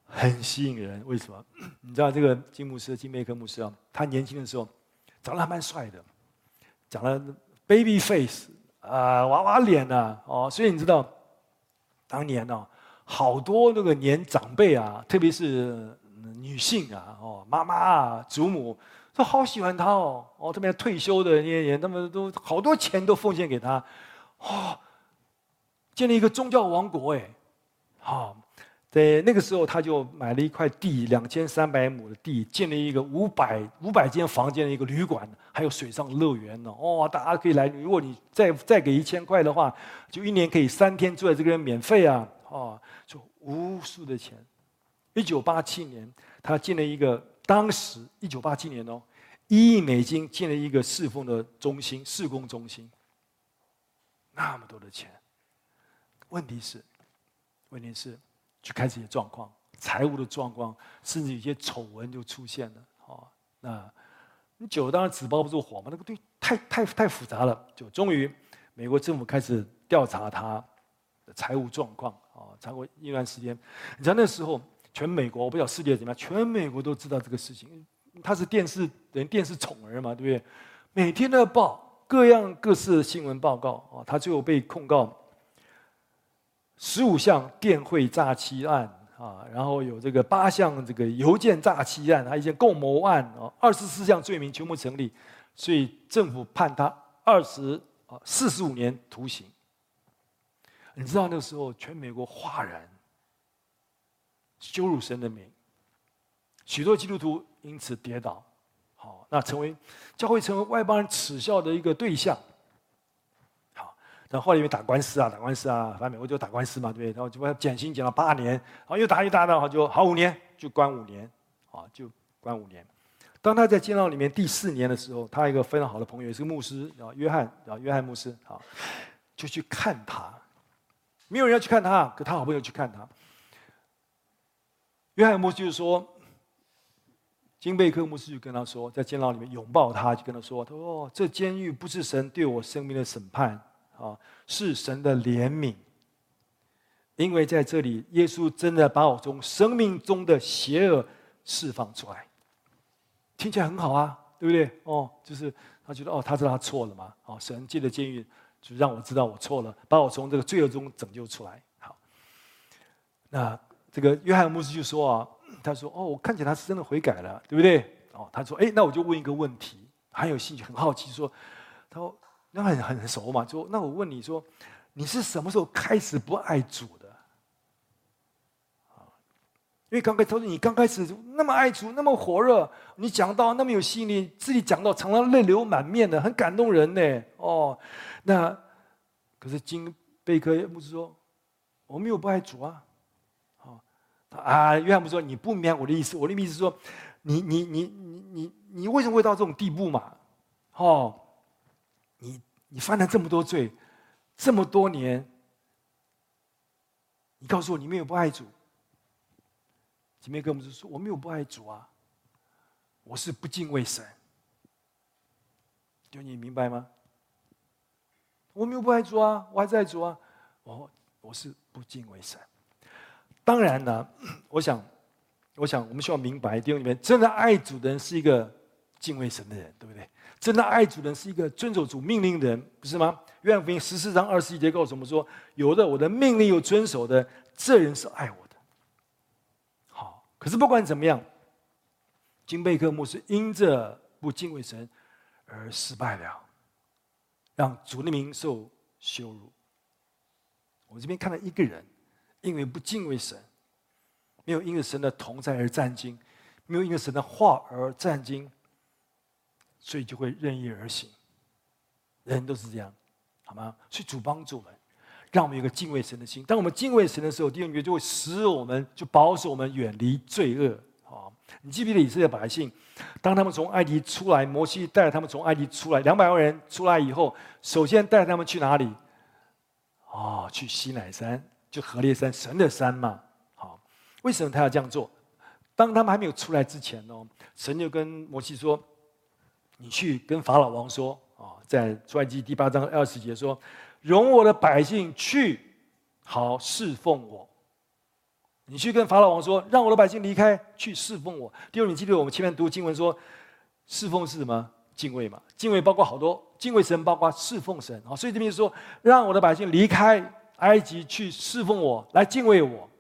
很吸引人。为什么？你知道这个金牧师金贝克牧师啊，他年轻的时候长得还蛮帅的，长得 baby face 啊、呃，娃娃脸呐、啊，哦，所以你知道当年呢、啊，好多那个年长辈啊，特别是女性啊，哦，妈妈啊，祖母。都好喜欢他哦，哦，特别退休的那些人，他们都好多钱都奉献给他，哦，建立一个宗教王国哎，好、哦，在那个时候他就买了一块地，两千三百亩的地，建了一个五百五百间房间的一个旅馆，还有水上乐园呢，哦，大家可以来，如果你再再给一千块的话，就一年可以三天住在这个人免费啊，哦，就无数的钱。一九八七年，他建了一个，当时一九八七年哦。一亿美金建了一个侍奉的中心，事工中心，那么多的钱。问题是，问题是，就开始有状况，财务的状况，甚至有些丑闻就出现了。哦，那你久了当然纸包不住火嘛，那个对太太太复杂了。就终于，美国政府开始调查他的财务状况。哦，查过一段时间，你知道那时候全美国，我不知道世界怎么样，全美国都知道这个事情。他是电视等于电视宠儿嘛，对不对？每天都要报各样各式的新闻报告啊。他最后被控告十五项电汇诈欺案啊，然后有这个八项这个邮件诈欺案，还有一些共谋案啊，二十四项罪名全部成立，所以政府判他二十啊四十五年徒刑。你知道那个时候全美国哗然，羞辱神的名。许多基督徒因此跌倒，好，那成为教会成为外邦人耻笑的一个对象。好，但后来因为打官司啊，打官司啊，反正美国就打官司嘛，对不对？然后就把减刑减了八年，然后又打又打的，就好五年，就关五年，啊，就关五年。当他在监牢里面第四年的时候，他一个非常好的朋友，也是个牧师，啊，约翰，啊，约翰牧师，好，就去看他，没有人要去看他，可他好朋友去看他。约翰牧师就说。金贝克牧师就跟他说，在监牢里面拥抱他，就跟他说：“他说、哦、这监狱不是神对我生命的审判啊，是神的怜悯。因为在这里，耶稣真的把我从生命中的邪恶释放出来。听起来很好啊，对不对？哦，就是他觉得哦，他知道他错了嘛。哦，神借着监狱就让我知道我错了，把我从这个罪恶中拯救出来。好，那这个约翰牧师就说啊。”他说：“哦，我看起来他是真的悔改了，对不对？”哦，他说：“哎，那我就问一个问题，很有兴趣，很好奇，说，他说，那很很熟嘛，说，那我问你说，你是什么时候开始不爱主的？啊，因为刚开始他说你刚开始那么爱主，那么火热，你讲到那么有吸引力，自己讲到常常泪流满面的，很感动人呢。哦，那可是金贝克牧师说，我没有不爱主啊。”啊，约翰不说你不明白我的意思，我的意思是说，你你你你你你为什么会到这种地步嘛？哦，你你犯了这么多罪，这么多年，你告诉我你没有不爱主？姐妹跟我们说，我没有不爱主啊，我是不敬畏神。就你明白吗？我没有不爱主啊，我还在爱主啊，我我是不敬畏神。当然呢，我想，我想我们需要明白，弟兄姊妹，真的爱主的人是一个敬畏神的人，对不对？真的爱主的人是一个遵守主命令的人，不是吗？约翰福音十四章二十一节告诉我们说：“有的我的命令有遵守的，这人是爱我的。”好，可是不管怎么样，金贝克牧师因着不敬畏神而失败了，让主的名受羞辱。我这边看到一个人。因为不敬畏神，没有因为神的同在而战兢，没有因为神的话而战兢，所以就会任意而行。人都是这样，好吗？所以主帮助我们，让我们有个敬畏神的心。当我们敬畏神的时候，弟兄姐妹就会使我们，就保守我们远离罪恶。好，你记不记得以色列百姓，当他们从埃及出来，摩西带着他们从埃及出来，两百万人出来以后，首先带他们去哪里？哦，去西乃山。就何烈山，神的山嘛。好，为什么他要这样做？当他们还没有出来之前呢，神就跟摩西说：“你去跟法老王说啊，在出埃及第八章二十节说，容我的百姓去，好侍奉我。” 你去跟法老王说，让我的百姓离开，去侍奉我。第二，你记得我们前面读经文说，侍奉是什么？敬畏嘛。敬畏包括好多，敬畏神包括侍奉神啊。所以这边说，让我的百姓离开埃及，去侍奉我，来敬畏我。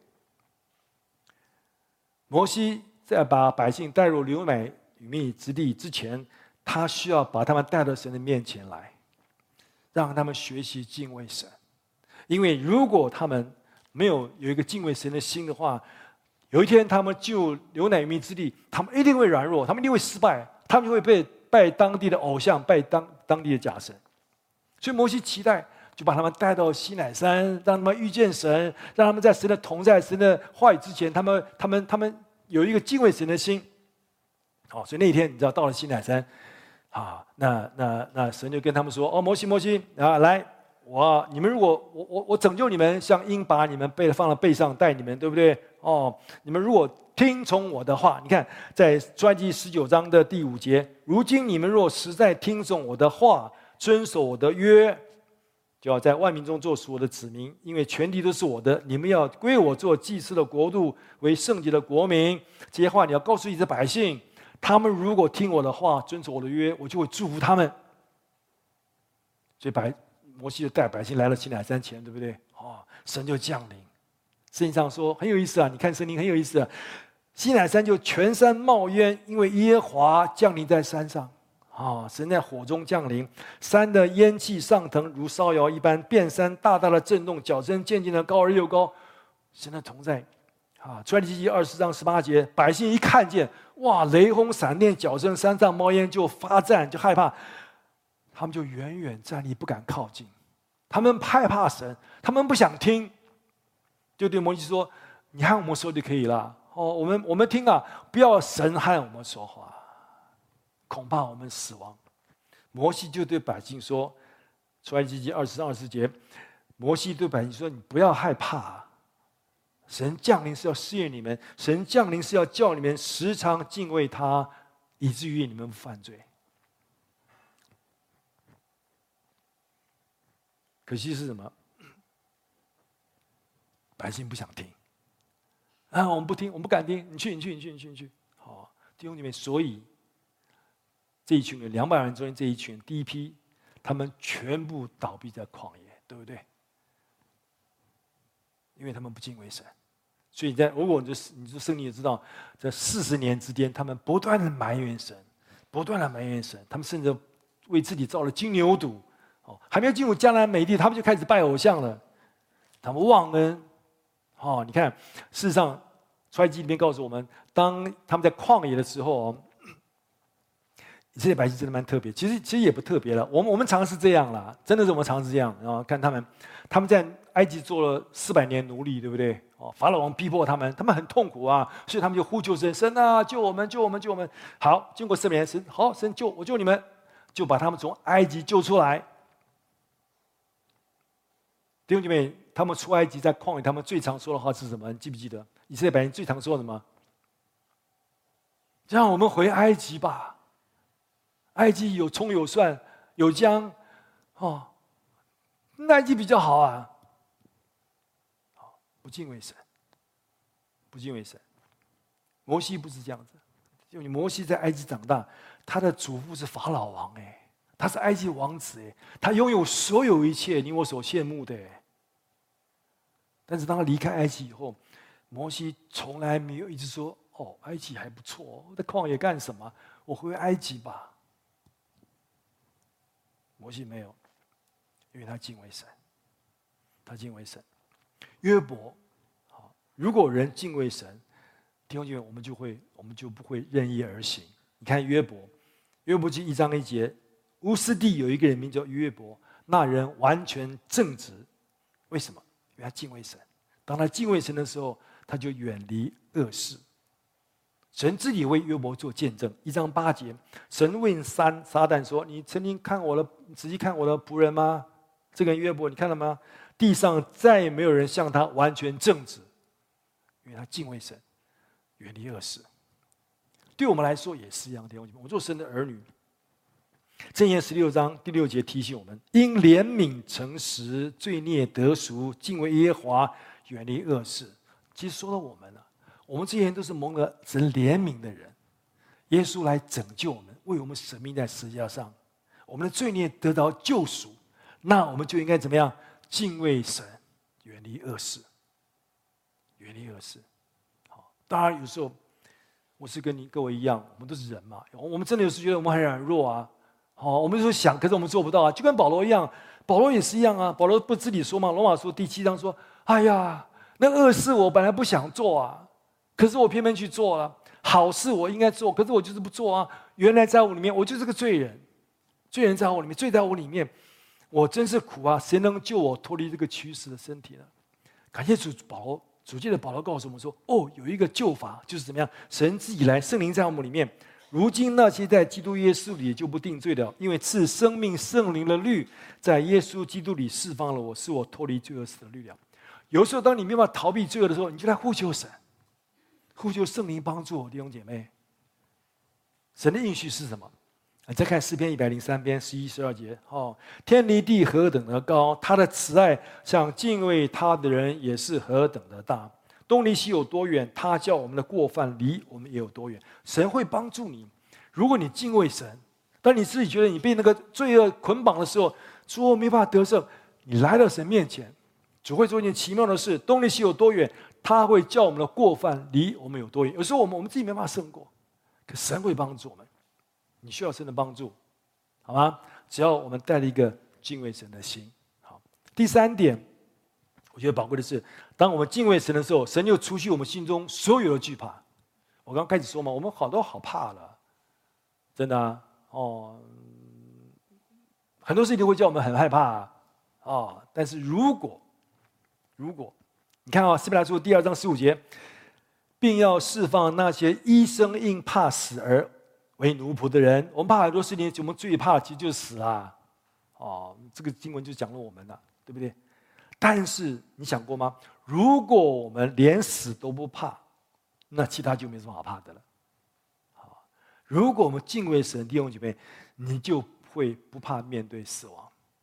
摩西在把百姓带入流奶与蜜之地之前，他需要把他们带到神的面前来，让他们学习敬畏神。因为如果他们没有有一个敬畏神的心的话，有一天他们进入流奶与蜜之地，他们一定会软弱，他们一定会失败，他们就会被拜当地的偶像，拜当当地的假神。所以摩西期待就把他们带到西乃山，让他们遇见神，让他们在神的同在、神的话语之前，他们他们他们有一个敬畏神的心。好，所以那一天你知道到了西乃山，啊，那那那神就跟他们说：“哦，摩西摩西啊，来。”我你们如果我我我拯救你们，像鹰把你们背放到背上带你们，对不对？哦，你们如果听从我的话，你看在出埃及十九章的第五节，如今你们若实在听从我的话，遵守我的约，就要在万民中做属我的子民，因为全地都是我的，你们要归我做祭司的国度，为圣洁的国民。这些话你要告诉你的百姓，他们如果听我的话，遵守我的约，我就会祝福他们。所以百。摩西就带百姓来了西乃山前，对不对？哦，神就降临。圣经上说很有意思啊，你看圣经很有意思啊。西乃山就全山冒烟，因为耶和华降临在山上。啊、哦，神在火中降临，山的烟气上腾如烧窑一般，遍山大大的震动，脚声渐渐的高而又高。神的同在。啊，出埃及记二十章十八节，百姓一看见，哇，雷轰闪电，脚声，山上冒烟，就发战，就害怕。他们就远远站立，不敢靠近。他们害怕神，他们不想听，就对摩西说：“你和我们说就可以了。哦，我们我们听啊，不要神和我们说话，恐怕我们死亡。”摩西就对百姓说：“出埃及记二十章二十节，摩西对百姓说：‘你不要害怕，神降临是要试验你们，神降临是要叫你们时常敬畏他，以至于你们不犯罪。’”可惜是什么？百姓不想听啊！我们不听，我们不敢听。你去，你去，你去，你去，你去。好，弟兄姐妹，所以这一群人，两百人中间这一群，第一批，他们全部倒闭在旷野，对不对？因为他们不敬畏神，所以在如果你就你就圣经也知道，在四十年之间，他们不断的埋怨神，不断的埋怨神，他们甚至为自己造了金牛犊。还没有进入迦南美地，他们就开始拜偶像了。他们忘恩，哦，你看，事实上，出埃及里面告诉我们，当他们在旷野的时候，以色列百姓真的蛮特别。其实，其实也不特别了。我们我们常是这样啦，真的是我们常是这样。然后看他们，他们在埃及做了四百年奴隶，对不对？哦，法老王逼迫他们，他们很痛苦啊，所以他们就呼救神，神啊，救我们，救我们，救我们。好，经过四百年，神好，神救我救你们，就把他们从埃及救出来。弟兄姐妹，他们出埃及在旷野，他们最常说的话是什么？你记不记得？以色列百姓最常说什么？让我们回埃及吧，埃及有葱有蒜有姜，哦，埃及比较好啊。不敬畏神，不敬畏神。摩西不是这样子，就摩西在埃及长大，他的祖父是法老王哎，他是埃及王子哎，他拥有所有一切你我所羡慕的哎。但是当他离开埃及以后，摩西从来没有一直说：“哦，埃及还不错，在旷野干什么？我回埃及吧。”摩西没有，因为他敬畏神，他敬畏神。约伯，好，如果人敬畏神，弟兄姐妹，我们就会，我们就不会任意而行。你看约伯，约伯记一章一节，乌斯地有一个人名叫约伯，那人完全正直，为什么？因为他敬畏神，当他敬畏神的时候，他就远离恶事。神自己为约伯做见证，一章八节，神问撒撒旦说：“你曾经看我的，仔细看我的仆人吗？这个人约伯，你看了吗？地上再也没有人像他完全正直，因为他敬畏神，远离恶事。”对我们来说也是一样的，弟兄姐妹，我们做神的儿女。箴言十六章第六节提醒我们：因怜悯诚实，罪孽得赎，敬畏耶和华，远离恶事。 其实说到我们了、啊，我们这些人都是蒙了神怜悯的人，耶稣来拯救我们，为我们舍命在十字架上，我们的罪孽得到救赎，那我们就应该怎么样？敬畏神，远离恶事，远离恶事。好，当然有时候我是跟你各位一样，我们都是人嘛，我们真的有时觉得我们很软弱啊。好，我们就想，可是我们做不到啊，就跟保罗一样，保罗也是一样啊。保罗不自己说嘛，罗马书第七章说：“哎呀，那恶事我本来不想做啊，可是我偏偏去做了；好事我应该做，可是我就是不做啊。原来在我里面，我就是个罪人，罪人在我里面，罪在我里面，我真是苦啊！谁能救我脱离这个驱使的身体呢？”感谢主，保罗主记的保罗告诉我们说：“哦，有一个救法，就是怎么样？神自己来，圣灵在我们里面。”如今那些在基督耶稣里就不定罪的，因为赐生命圣灵的律在耶稣基督里释放了我，使我脱离罪恶死的律了。有时候当你没有办法逃避罪恶的时候，你就来呼求神，呼求圣灵帮助我。弟兄姐妹，神的应许是什么？再看诗篇一百零三篇十一十二节，哦，天离地何等的高，他的慈爱向敬畏他的人也是何等的大。东离西有多远，他叫我们的过犯离我们也有多远。神会帮助你，如果你敬畏神，当你自己觉得你被那个罪恶捆绑的时候，主我没办法得胜，你来到神面前，主会做一件奇妙的事。东离西有多远，他会叫我们的过犯离我们有多远。有时候我们我们自己没办法胜过，可神会帮助我们。你需要神的帮助，好吗？只要我们带了一个敬畏神的心。好，第三点，我觉得宝贵的是，当我们敬畏神的时候，神就除去我们心中所有的惧怕。我刚开始说嘛，我们好多好怕了，真的啊，哦，很多事情会叫我们很害怕啊，哦，但是如果如果你看啊，希伯来书第二章十五节，并要释放那些一生因怕死而为奴仆的人。我们怕很多事情，我们最怕其实就是死啊，哦，这个经文就讲了我们了，对不对？但是你想过吗？如果我们连死都不怕，那其他就没什么好怕的了。好，如果我们敬畏神，弟兄姐妹，你就会不怕面对死亡。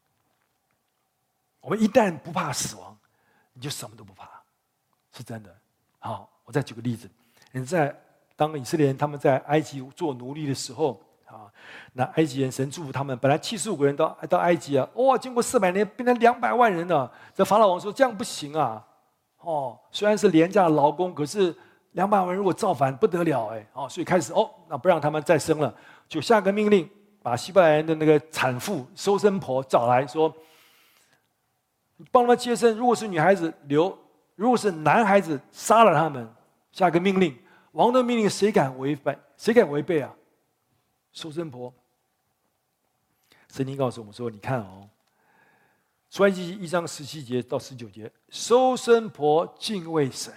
我们一旦不怕死亡，你就什么都不怕，是真的。好，我再举个例子，你在当以色列人他们在埃及做奴隶的时候。啊，那埃及人神祝福他们，本来七十五个人到到埃及啊，哇，经过四百年变成两百万人了。这法老王说这样不行啊，哦，虽然是廉价的劳工，可是两百万人如果造反不得了哎，哦，所以开始哦，那不让他们再生了，就下个命令，把希伯来人的那个产妇收生婆找来说，帮他们接生，如果是女孩子留，如果是男孩子杀了他们，下个命令，王的命令谁敢违反？谁敢违背啊？收生婆，圣经告诉我们说：“你看哦，出埃及记一章十七节到十九节，收生婆敬畏神，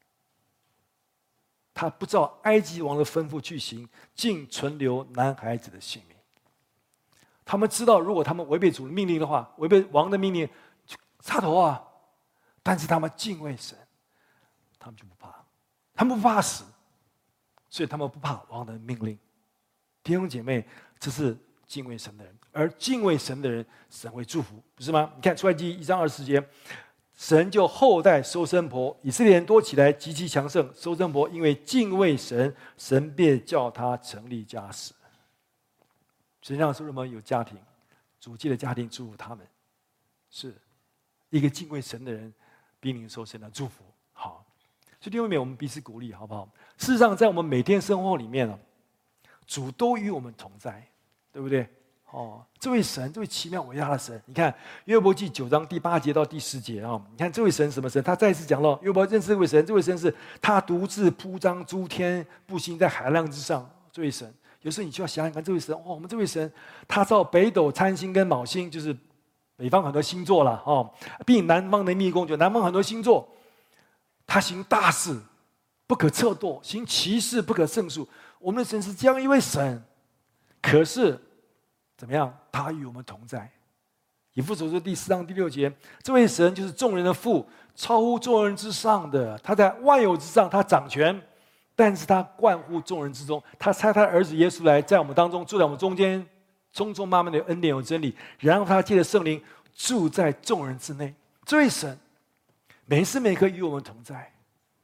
他不照埃及王的吩咐去行，竟存留男孩子的性命。他们知道，如果他们违背主的命令的话，违背王的命令，就杀头啊！但是他们敬畏神，他们就不怕，他们不怕死，所以他们不怕王的命令。”弟兄姐妹，这是敬畏神的人，而敬畏神的人，神会祝福，不是吗？你看出埃及记一章二十节，神就厚待收生婆，以色列人多起来，极其强盛。收生婆因为敬畏神，神便叫他成立家室。实际上，是我们有家庭，主记的家庭祝福他们，是一个敬畏神的人，必领受神的祝福。好，所以弟兄妹，我们彼此鼓励，好不好？事实上，在我们每天生活里面呢，主都与我们同在，对不对？哦，这位神，这位奇妙伟大的神，你看约伯记九章第八节到第十节啊、哦，你看这位神什么神？他再次讲了，约伯认识这位神，这位神是他独自铺张诸天，步行在海浪之上。这位神，有时候你就要想想看，这位神，哦，我们这位神，他造北斗、参星跟昴星，就是北方很多星座了哦，并南方的密宫，就南方很多星座，他行大事，不可测度，行奇事不可胜数。我们的神是这样一位神，可是怎么样？他与我们同在。以弗所书第四章第六节，这位神就是众人的父，超乎众人之上的，他在万有之上，他掌权，但是他贯乎众人之中。他差他的儿子耶稣来，在我们当中住在我们中间，充充满满的恩典有真理，然后他借着圣灵住在众人之内。这位神每时每刻与我们同在。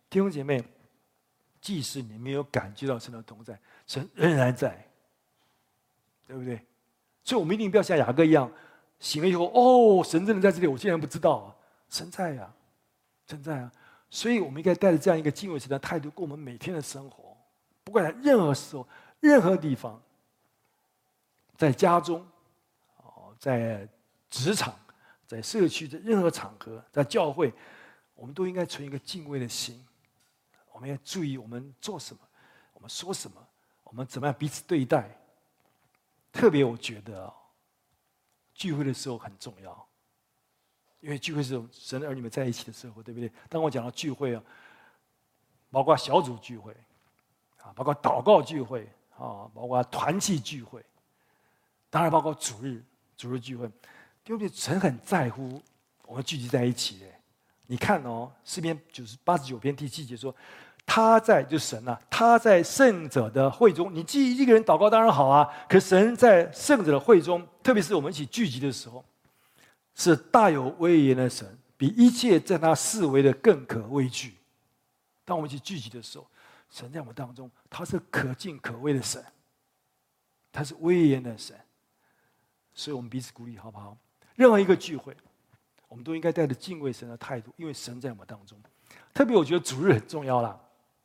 弟兄姐妹，即使你没有感觉到神的同在，神仍然在，对不对？所以我们一定不要像雅各一样，醒了以后，哦，神真的在这里，我竟然不知道啊！神在呀、啊，神在啊！所以我们应该带着这样一个敬畏神的态度过我们每天的生活，不管在任何时候、任何地方，在家中，哦，在职场、在社区的任何场合，在教会，我们都应该存一个敬畏的心。我们要注意我们做什么，我们说什么，我们怎么样彼此对待。特别我觉得、哦，聚会的时候很重要，因为聚会是神的儿女们在一起的时候，对不对？当我讲到聚会啊，包括小组聚会，啊，包括祷告聚会，啊，包括团契聚会，当然包括主日、主日聚会，对不对？神很在乎我们聚集在一起。你看哦，诗篇九十八十九篇第七节说。他在就是神啊，他在圣者的会中。你记一个人祷告当然好啊，可神在圣者的会中，特别是我们一起聚集的时候，是大有威严的神，比一切在他四围的更可畏惧。当我们一起聚集的时候，神在我们当中，他是可敬可畏的神，他是威严的神。所以我们彼此鼓励，好不好？任何一个聚会，我们都应该带着敬畏神的态度，因为神在我们当中。特别我觉得主日很重要啦。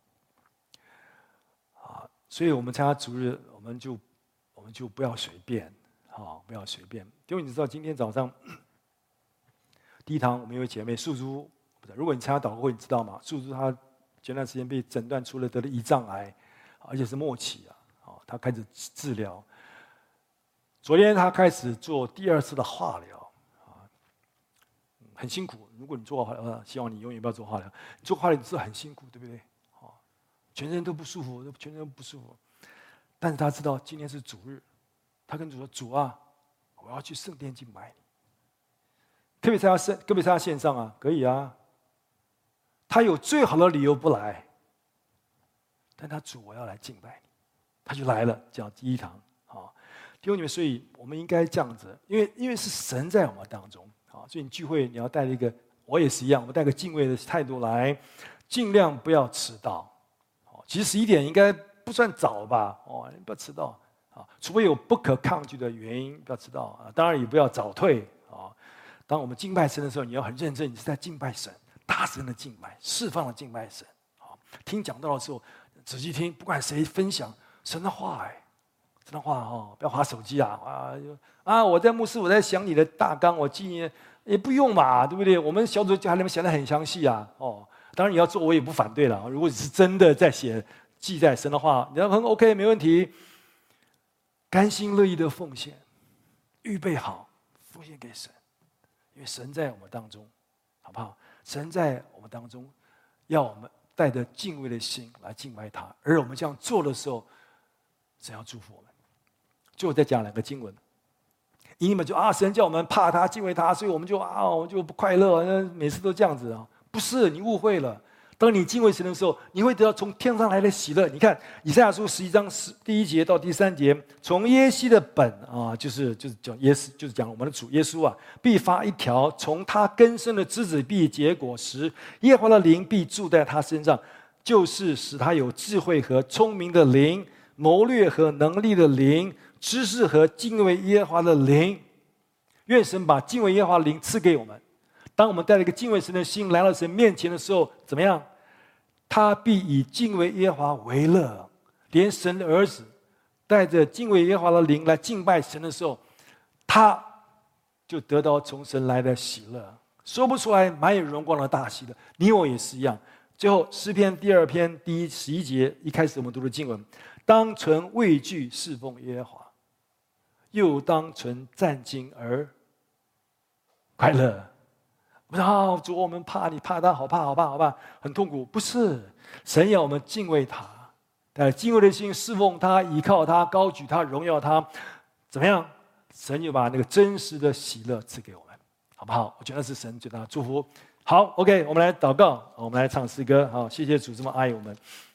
所以我们参加主日，我们就我们就不要随便，好，不要随便。因为你知道，今天早上第一堂我们有位姐妹素珠，如果你参加祷告会，你知道吗？素珠她前段时间被诊断出了得了胰脏癌，而且是末期啊，好，她开始治疗。昨天她开始做第二次的化疗，啊，很辛苦。如果你做化疗，希望你永远不要做化疗。你做化疗你知道很辛苦，对不对？全身都不舒服，全身都不舒服。但是他知道今天是主日，他跟主说：“主啊，我要去圣殿敬拜你。”特别是他线，特别是他线上啊，可以啊。他有最好的理由不来，但他主我要来敬拜你，他就来了，讲第一堂啊。弟兄姊妹，所以我们应该这样子，因为因为是神在我们当中啊，所以你聚会你要带一个，我也是一样，我们带个敬畏的态度来，尽量不要迟到。其实十一点应该不算早吧？哦，你不要迟到啊！除非有不可抗拒的原因，不要迟到啊！当然也不要早退啊！当我们敬拜神的时候，你要很认真，你是在敬拜神，大声的敬拜，释放的敬拜神啊！听讲道的时候，仔细听，不管谁分享神的话，哎，神的话哦，不要滑手机啊啊啊！我在牧师，我在想你的大纲，我记忆也不用嘛，对不对？我们小组还能写得很详细啊，哦。当然你要做，我也不反对了。如果你是真的在写记载神的话，你要很 OK， 没问题。甘心乐意的奉献，预备好奉献给神，因为神在我们当中，好不好？神在我们当中，要我们带着敬畏的心来敬拜他。而我们这样做的时候，神要祝福我们。最后再讲两个经文，你们就啊，神叫我们怕他、敬畏他，所以我们就啊，我们就不快乐，每次都这样子啊。不是，你误会了。当你敬畏神的时候，你会得到从天上来的喜乐。你看以赛亚书十一章十第一节到第三节，从耶西的本啊，就是就是讲耶稣，就是讲我们的主耶稣啊，必发一条，从他根生的枝子必结果实，耶和华的灵必住在他身上，就是使他有智慧和聪明的灵，谋略和能力的灵，知识和敬畏耶和华的灵。愿神把敬畏耶和华的灵赐给我们。当我们带着一个敬畏神的心来到神面前的时候，怎么样？他必以敬畏耶和华为乐。连神的儿子带着敬畏耶和华的灵来敬拜神的时候，他就得到从神来的喜乐，说不出来满有荣光的大喜乐。你我也是一样。最后诗篇第二篇第一十一节一开始我们读的经文：当存畏惧侍奉耶和华，又当存战兢而快乐。我说啊，主，我们怕你，怕他，好怕，好怕，好怕，很痛苦。不是，神要我们敬畏他，带敬畏的心侍奉他，依靠他，高举他，荣耀他，怎么样？神就把那个真实的喜乐赐给我们，好不好？我觉得是神最大的祝福。好 ，OK， 我们来祷告，我们来唱诗歌。好，谢谢主这么爱我们。